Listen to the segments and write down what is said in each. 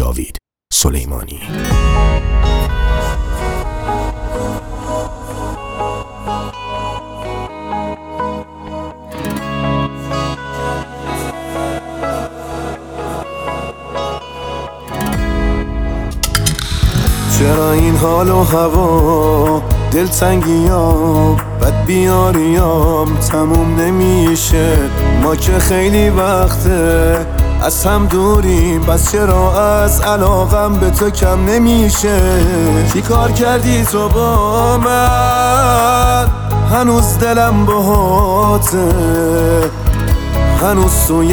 جاوید سلیمانی. چرا این حال و هوا دلتنگیام بد بیاریام تموم نمیشه؟ ما که خیلی وقته از هم دوریم، بس چرا از علاقم به تو کم نمیشه؟ چی کار کردی تو با من؟ هنوز دلم باهاته، هنوز توی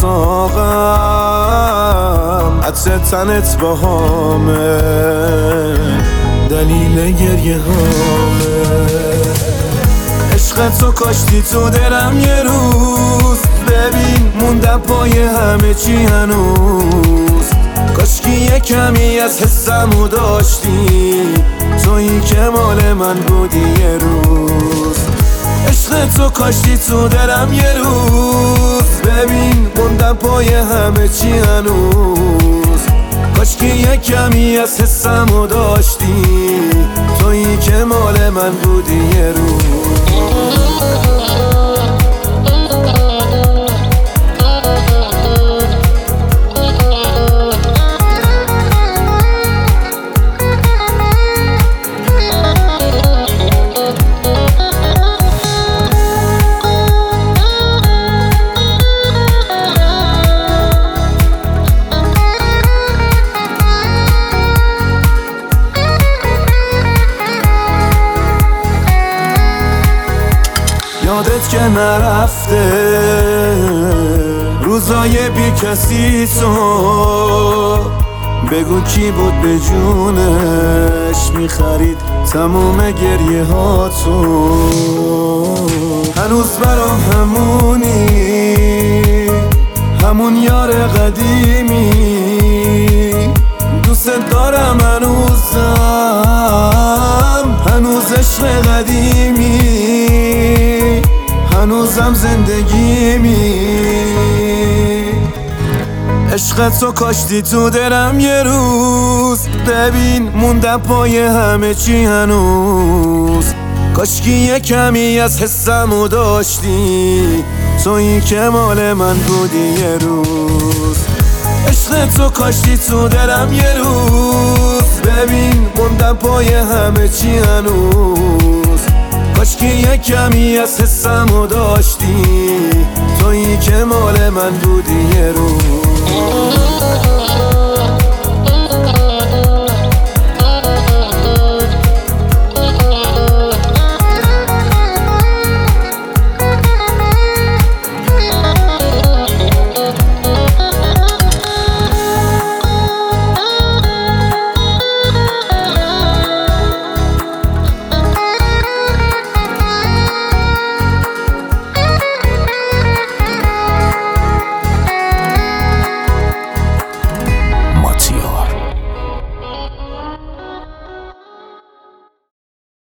اتاقم عطر تنت باهامه، دلیل گریه هامه. عشق تو کاشتی تو دلم یه روز، ببین موندم پای همه چی هنوز. کاشکی یه کمی از حسمو داشتی، تویی که مال من بودی یه روز. عشق تو کاشتی تو دلم یه روز، ببین موندم پای همه چی هنوز. کاشکی یه کمی از حسمو داشتی، تویی که مال من بودی یه روز. یادت که نرفته روزای بی کسی تو، بگو کی بود به جونش میخرید تموم گریه ها تو. هنوز برام همونی، همون یار قدیمی، دوست دارم هنوز عشق قدیمی، هنوزم زندگیمی. عشق تو کاشتی تو دلم یه روز، ببین موندم پای همه چی هنوز. کاشکی یه کمی از حسمو داشتی، تویی که مال من بودی یه روز. عشق تو کاشتی تو دلم یه روز، ببین موندم پای همه چی هنوز. کاشکی یه کمی از حسمو داشتی، تویی که مال من بودی یه روز.